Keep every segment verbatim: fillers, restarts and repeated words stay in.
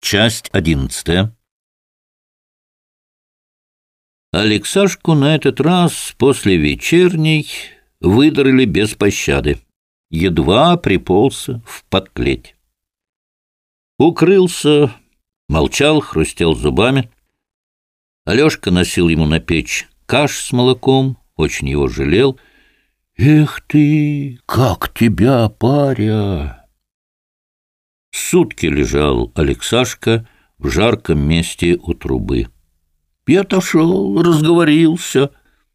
Часть одиннадцатая. Алексашку на этот раз после вечерней выдрали без пощады. Едва приползся в подклеть. Укрылся, молчал, хрустел зубами. Алешка носил ему на печь каш с молоком, очень его жалел. «Эх ты, как тебя, паря!» Сутки лежал Алексашка в жарком месте у трубы. Я отошел, разговорился.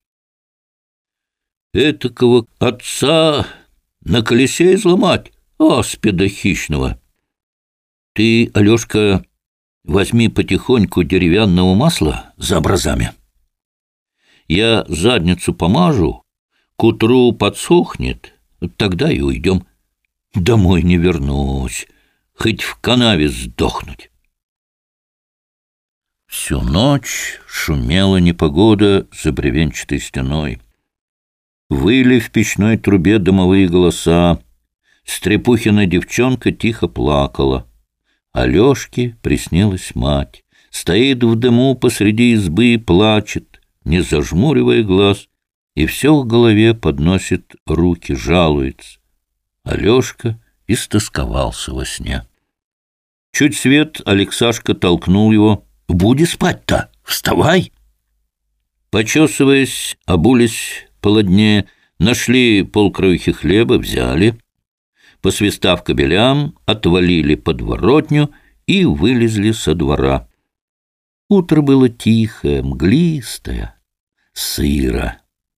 Этакого отца на колесе изломать, аспида хищного. Ты, Алешка, возьми потихоньку деревянного масла за образами. Я задницу помажу, к утру подсохнет, тогда и уйдем. Домой не вернусь, хоть в канаве сдохнуть. Всю ночь шумела непогода за бревенчатой стеной. Выли в печной трубе дымовые голоса. Стрепухина девчонка тихо плакала. Алешке приснилась мать. Стоит в дыму посреди избы и плачет, не зажмуривая глаз, и все в голове подносит руки, жалуется. Алешка истосковался во сне. Чуть свет, Алексашка толкнул его. «Буди спать-то! Вставай!» Почесываясь, обулись полоднее, нашли полкраюхи хлеба, взяли. Посвистав кобелям, отвалили подворотню и вылезли со двора. Утро было тихое, мглистое, сыро.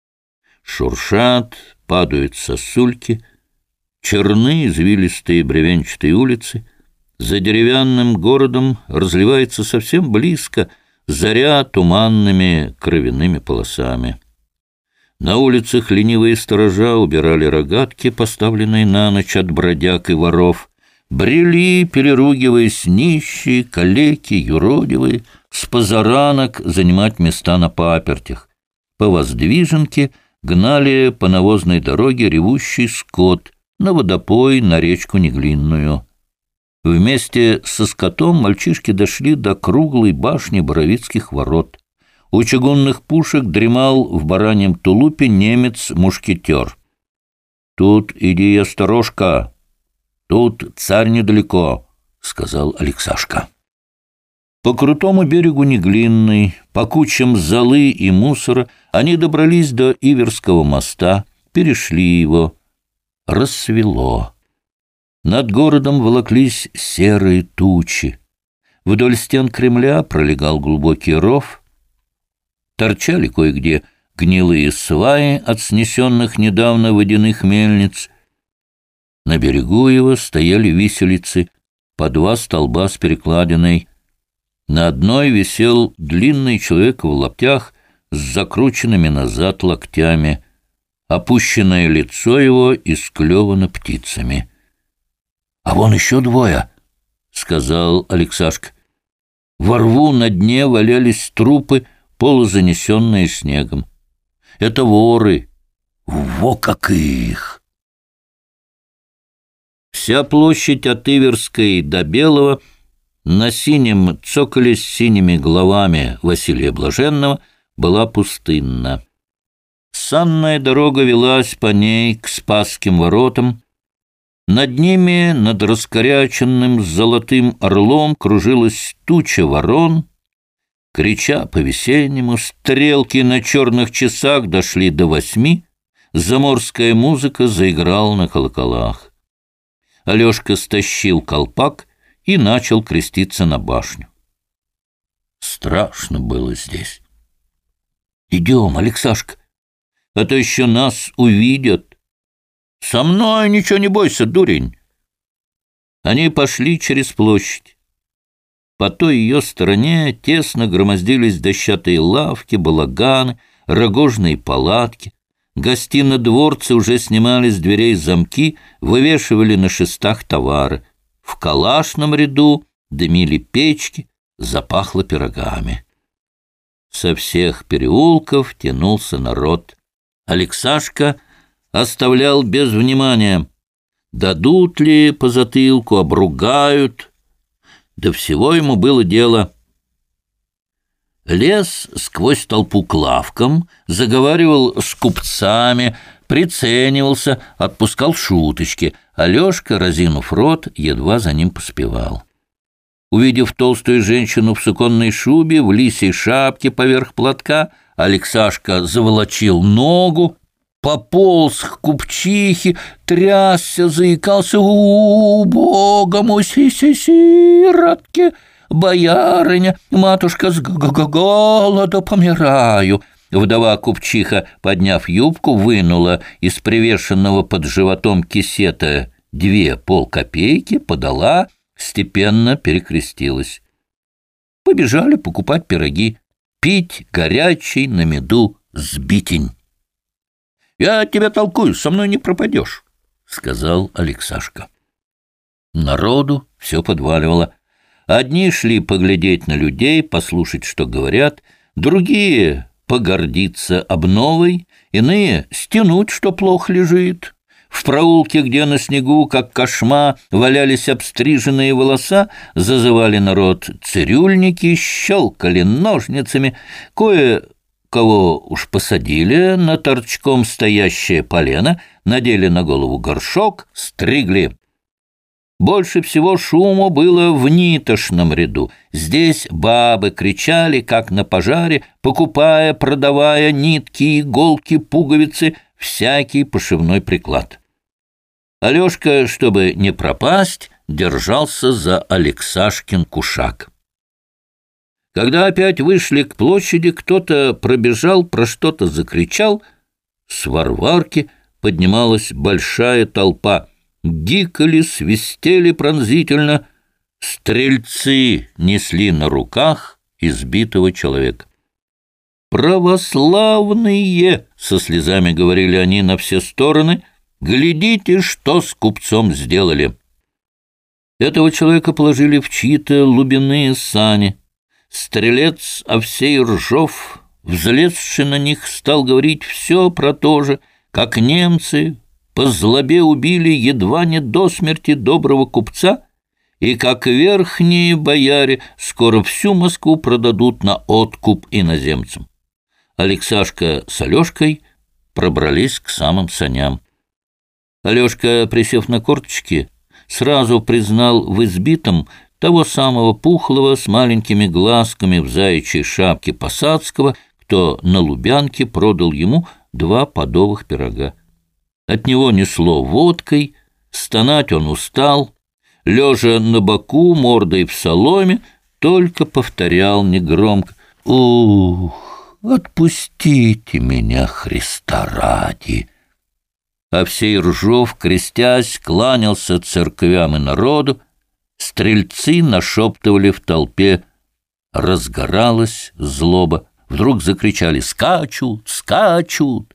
Шуршат, падают сосульки, черны извилистые бревенчатые улицы. За деревянным городом разливается совсем близко заря туманными кровяными полосами. На улицах ленивые сторожа убирали рогатки, поставленные на ночь от бродяг и воров. Брели, переругиваясь, нищие, калеки, юродивые, с позаранок занимать места на папертях. По воздвиженке гнали по навозной дороге ревущий скот на водопой, на речку Неглинную. Вместе со скотом мальчишки дошли до круглой башни Боровицких ворот. У чугунных пушек дремал в бараньем тулупе немец-мушкетер. «Тут иди, осторожка, тут царь недалеко», — сказал Алексашка. По крутому берегу Неглинной, по кучам золы и мусора они добрались до Иверского моста, перешли его. Рассвело. Над городом волоклись серые тучи. Вдоль стен Кремля пролегал глубокий ров. Торчали кое-где гнилые сваи от снесенных недавно водяных мельниц. На берегу его стояли виселицы, по два столба с перекладиной. На одной висел длинный человек в лаптях с закрученными назад локтями. Опущенное лицо его исклевано птицами. — А вон еще двое, — сказал Алексашка. Во рву на дне валялись трупы, полузанесенные снегом. Это воры. Во как их! Вся площадь от Иверской до Белого на синем цоколе с синими головами Василия Блаженного была пустынна. Санная дорога велась по ней к Спасским воротам. Над ними, над раскоряченным золотым орлом, кружилась туча ворон. Крича по-весеннему, стрелки на черных часах дошли до восьми, заморская музыка заиграла на колоколах. Алешка стащил колпак и начал креститься на башню. Страшно было здесь. «Идем, Алексашка, а то еще нас увидят». «Со мной ничего не бойся, дурень!» Они пошли через площадь. По той ее стороне тесно громоздились дощатые лавки, балаганы, рогожные палатки. Гостинодворцы уже снимали с дверей замки, вывешивали на шестах товары. В калашном ряду дымили печки, запахло пирогами. Со всех переулков тянулся народ. Алексашка оставлял без внимания. Дадут ли по затылку, обругают. До всего ему было дело. Лез сквозь толпу к лавкам, заговаривал с купцами, приценивался, отпускал шуточки. Алешка, разинув рот, едва за ним поспевал. Увидев толстую женщину в суконной шубе, в лисьей шапке поверх платка, Алексашка заволочил ногу, пополз к купчихе, трясся, заикался: «У, Бога мой, си-си-сиротки! Боярыня, матушка, с голода помираю!» Вдова купчиха, подняв юбку, вынула из привешенного под животом кисета две полкопейки, подала, степенно перекрестилась. Побежали покупать пироги, пить горячий на меду сбитень. «Я тебя толкую, со мной не пропадешь», — сказал Алексашка. Народу все подваливало. Одни шли поглядеть на людей, послушать, что говорят, другие — погордиться обновой, иные — стянуть, что плохо лежит. В проулке, где на снегу, как кошма, валялись обстриженные волоса, зазывали народ цирюльники, щелкали ножницами, кое-кого уж посадили на торчком стоящее полено, надели на голову горшок, стригли. Больше всего шуму было в Нитошном ряду. Здесь бабы кричали, как на пожаре, покупая, продавая нитки, иголки, пуговицы, всякий пошивной приклад. Алешка, чтобы не пропасть, держался за Алексашкин кушак. Когда опять вышли к площади, кто-то пробежал, про что-то закричал. С Варварки поднималась большая толпа. Гикали, свистели пронзительно. Стрельцы несли на руках избитого человека. «Православные!» — со слезами говорили они на все стороны. «Глядите, что с купцом сделали!» Этого человека положили в чьи-то лубяные сани. Стрелец Овсей Ржов, взлезший на них, стал говорить все про то же, как немцы по злобе убили едва не до смерти доброго купца, и как верхние бояре скоро всю Москву продадут на откуп иноземцам. Алексашка с Алешкой пробрались к самым саням. Алешка, присев на корточки, сразу признал в избитом того самого пухлого с маленькими глазками в заячьей шапке Посадского, кто на Лубянке продал ему два подовых пирога. От него несло водкой, стонать он устал, лежа на боку, мордой в соломе, только повторял негромко: «Ух, отпустите меня, Христа ради!» Овсей Ржов, крестясь, кланялся церквям и народу. Стрельцы нашептывали в толпе. Разгоралась злоба. Вдруг закричали: «Скачут! Скачут!»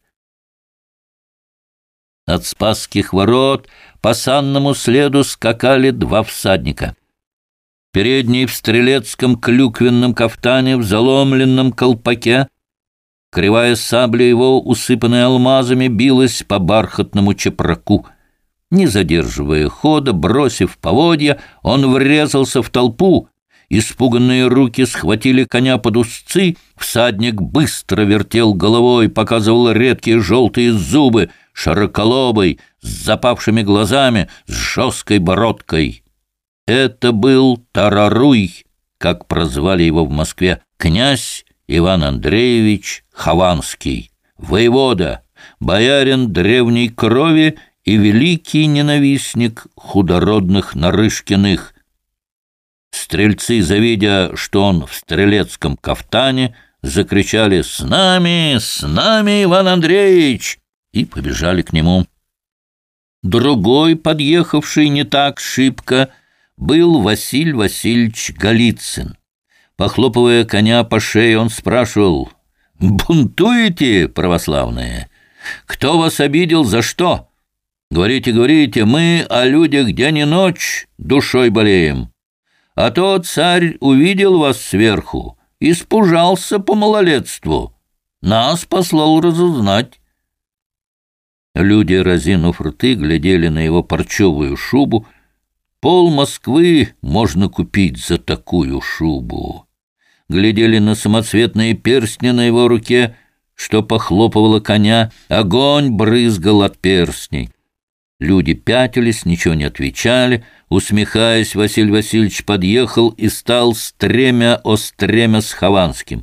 От Спасских ворот по санному следу скакали два всадника. Передний в стрелецком клюквенном кафтане, в заломленном колпаке. Кривая сабля его, усыпанная алмазами, билась по бархатному чепраку. Не задерживая хода, бросив поводья, он врезался в толпу. Испуганные руки схватили коня под узцы, всадник быстро вертел головой, показывал редкие желтые зубы, широколобый, с запавшими глазами, с жесткой бородкой. Это был Тараруй, как прозвали его в Москве, князь Иван Андреевич Хованский, воевода, боярин древней крови и великий ненавистник худородных Нарышкиных. Стрельцы, завидя, что он в стрелецком кафтане, закричали: «С нами, с нами, Иван Андреевич!» и побежали к нему. Другой, подъехавший не так шибко, был Василий Васильевич Голицын. Похлопывая коня по шее, он спрашивал: «Бунтуете, православные? Кто вас обидел, за что? Говорите, говорите, мы о людях день и ночь душой болеем. А то царь увидел вас сверху, испужался по малолетству, нас послал разузнать». Люди, разинув рты, глядели на его парчевую шубу. Пол Москвы можно купить за такую шубу. Глядели на самоцветные перстни на его руке, что похлопывало коня. Огонь брызгал от перстней. Люди пятились, ничего не отвечали. Усмехаясь, Василий Васильевич подъехал и стал стремя о стремя с Хованским.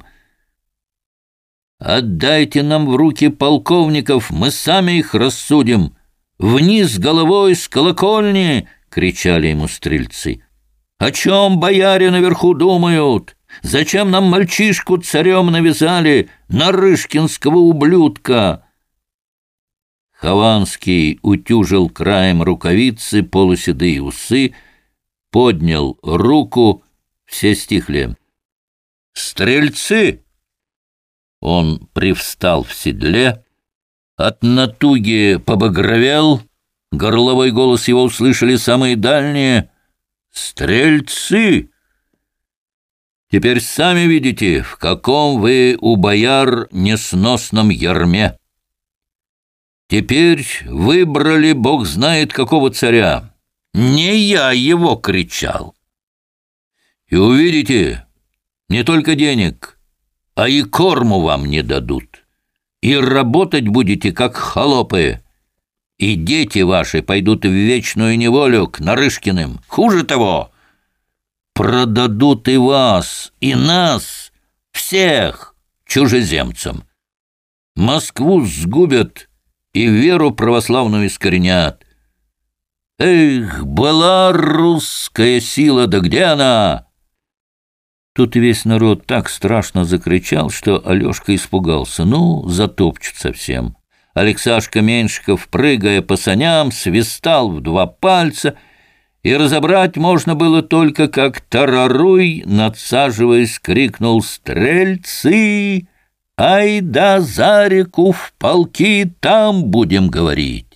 «Отдайте нам в руки полковников, мы сами их рассудим! Вниз головой с колокольни!» — кричали ему стрельцы. «О чем бояре наверху думают? Зачем нам мальчишку царем навязали, нарышкинского ублюдка?» Хованский утюжил краем рукавицы полуседые усы, поднял руку, все стихли. «Стрельцы!» Он привстал в седле, от натуги побагровел, горловой голос его услышали самые дальние. «Стрельцы! Теперь сами видите, в каком вы у бояр несносном ярме. Теперь выбрали бог знает какого царя. Не я его кричал. И увидите, не только денег, а и корму вам не дадут. И работать будете, как холопы. И дети ваши пойдут в вечную неволю к Нарышкиным. Хуже того, продадут и вас, и нас, всех чужеземцам. Москву сгубят и веру православную искоренят. Эх, была русская сила, да где она?» Тут весь народ так страшно закричал, что Алешка испугался. Ну, затопчут совсем. Алексашка Меньшиков, прыгая по саням, свистал в два пальца, и разобрать можно было только, как Тараруй, надсаживаясь, крикнул: «Стрельцы! Ай да за реку в полки, там будем говорить!»